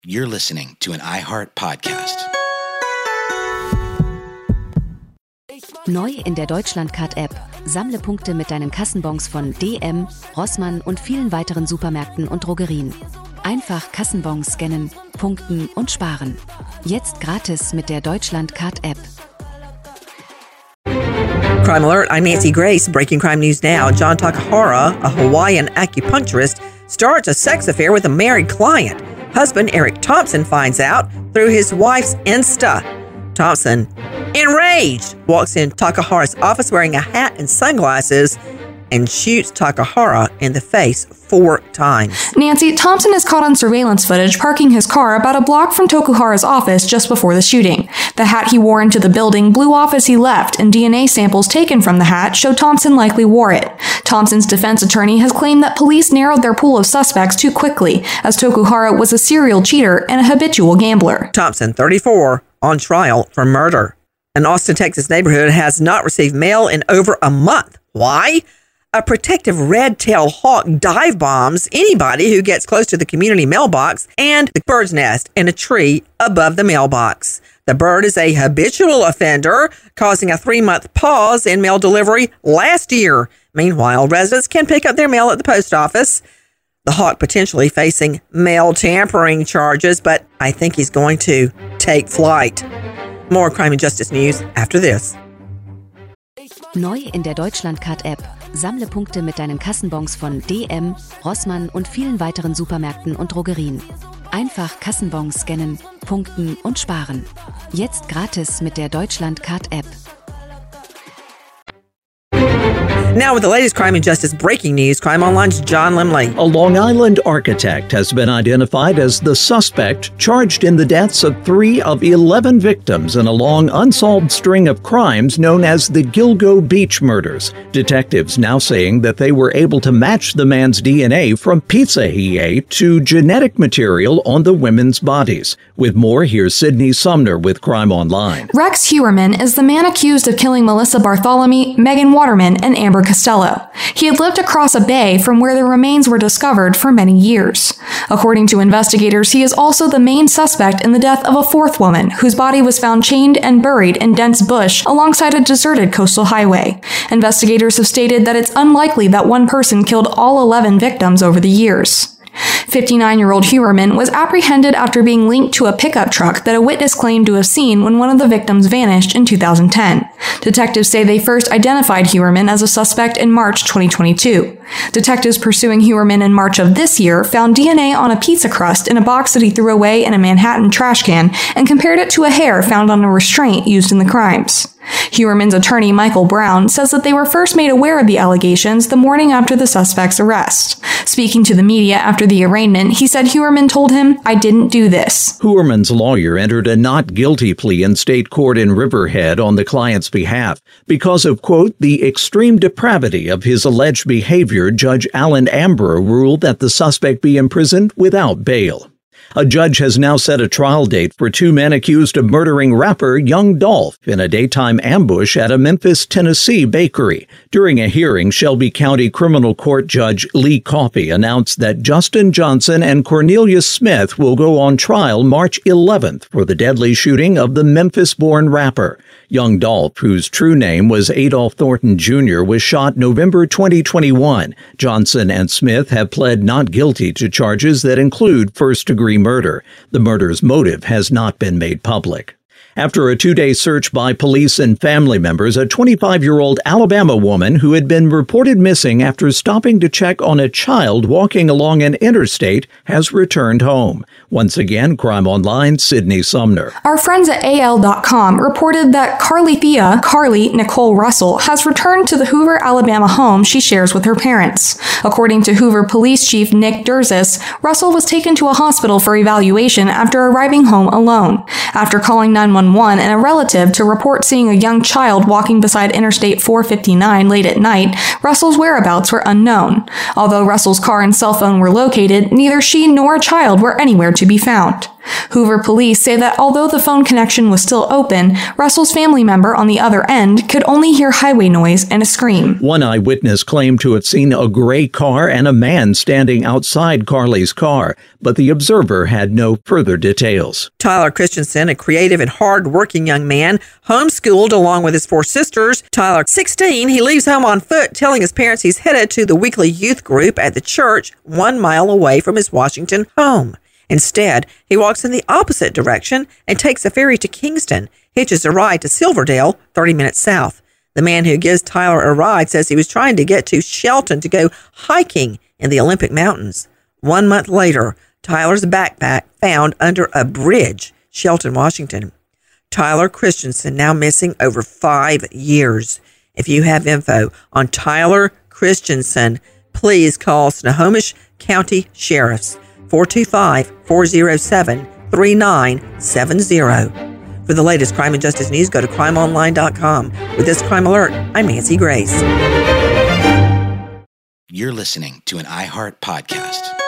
You're listening to an iHeart Podcast. Neu in der Deutschlandcard-App. Sammle Punkte mit deinen Kassenbons von DM, Rossmann und vielen weiteren Supermärkten und Drogerien. Einfach Kassenbons scannen, punkten und sparen. Jetzt gratis mit der Deutschlandcard-App. Crime Alert, I'm Nancy Grace. Breaking crime news now. John Takahara, a Hawaiian acupuncturist, starts a sex affair with a married client. Husband Eric Thompson finds out through his wife's Insta. Thompson, enraged, walks in Takahara's office wearing a hat and sunglasses and shoots Takahara in the face 4 times. Nancy, Thompson is caught on surveillance footage parking his car about a block from Takahara's office just before the shooting. The hat he wore into the building blew off as he left, and DNA samples taken from the hat show Thompson likely wore it. Thompson's defense attorney has claimed that police narrowed their pool of suspects too quickly, as Takahara was a serial cheater and a habitual gambler. Thompson, 34, on trial for murder. An Austin, Texas neighborhood has not received mail in over a month. Why? A protective red-tailed hawk dive bombs anybody who gets close to the community mailbox and the bird's nest in a tree above the mailbox. The bird is a habitual offender, causing a 3-month pause in mail delivery last year. Meanwhile, residents can pick up their mail at the post office. The hawk potentially facing mail tampering charges, but I think he's going to take flight. More crime and justice news after this. Neu in der Deutschlandcard-App. Sammle Punkte mit deinen Kassenbons von DM, Rossmann und vielen weiteren Supermärkten und Drogerien. Einfach Kassenbons scannen, punkten und sparen. Jetzt gratis mit der Deutschlandcard-App. Now with the latest crime and justice breaking news, Crime Online's John Limley. A Long Island architect has been identified as the suspect charged in the deaths of 3 of 11 victims in a long unsolved string of crimes known as the Gilgo Beach murders. Detectives now saying that they were able to match the man's DNA from pizza he ate to genetic material on the women's bodies. With more, here's Sydney Sumner with Crime Online. Rex Heuermann is the man accused of killing Melissa Bartholomew, Megan Waterman, and Amber Costello. He had lived across a bay from where the remains were discovered for many years. According to investigators, he is also the main suspect in the death of a 4th woman, whose body was found chained and buried in dense bush alongside a deserted coastal highway. Investigators have stated that it's unlikely that one person killed all 11 victims over the years. 59-year-old Heuermann was apprehended after being linked to a pickup truck that a witness claimed to have seen when one of the victims vanished in 2010. Detectives say they first identified Heuermann as a suspect in March 2022. Detectives pursuing Heuermann in March of this year found DNA on a pizza crust in a box that he threw away in a Manhattan trash can and compared it to a hair found on a restraint used in the crimes. Heuermann's attorney, Michael Brown, says that they were first made aware of the allegations the morning after the suspect's arrest. Speaking to the media after the arraignment, he said Heuermann told him, "I didn't do this." Heuermann's lawyer entered a not guilty plea in state court in Riverhead on the client's behalf because of, quote, the extreme depravity of his alleged behavior. Judge Alan Amber ruled that the suspect be imprisoned without bail. A judge has now set a trial date for 2 men accused of murdering rapper Young Dolph in a daytime ambush at a Memphis, Tennessee bakery. During a hearing, Shelby County Criminal Court Judge Lee Coffey announced that Justin Johnson and Cornelius Smith will go on trial March 11th for the deadly shooting of the Memphis-born rapper. Young Dolph, whose true name was Adolph Thornton Jr., was shot November 2021. Johnson and Smith have pled not guilty to charges that include first-degree murder. The murder's motive has not been made public. After a 2-day search by police and family members, a 25-year-old Alabama woman who had been reported missing after stopping to check on a child walking along an interstate has returned home. Once again, Crime Online, Sydney Sumner. Our friends at AL.com reported that Carly Nicole Russell has returned to the Hoover, Alabama home she shares with her parents. According to Hoover Police Chief Nick Durzis, Russell was taken to a hospital for evaluation after arriving home alone. After calling 911 and a relative to report seeing a young child walking beside Interstate 459 late at night, Russell's whereabouts were unknown. Although Russell's car and cell phone were located, neither she nor a child were anywhere to be found. Hoover police say that although the phone connection was still open, Russell's family member on the other end could only hear highway noise and a scream. One eyewitness claimed to have seen a gray car and a man standing outside Carly's car, but the observer had no further details. Tyler Christensen, a creative and hard-working young man, homeschooled along with his 4 sisters. Tyler, 16, he leaves home on foot, telling his parents he's headed to the weekly youth group at the church 1 mile away from his Washington home. Instead, he walks in the opposite direction and takes a ferry to Kingston, hitches a ride to Silverdale, 30 minutes south. The man who gives Tyler a ride says he was trying to get to Shelton to go hiking in the Olympic Mountains. 1 month later, Tyler's backpack found under a bridge, Shelton, Washington. Tyler Christensen now missing over 5 years. If you have info on Tyler Christensen, please call Snohomish County Sheriff's 425-407-3970. For the latest crime and justice news, go to crimeonline.com. With this Crime Alert, I'm Nancy Grace. You're listening to an iHeart podcast.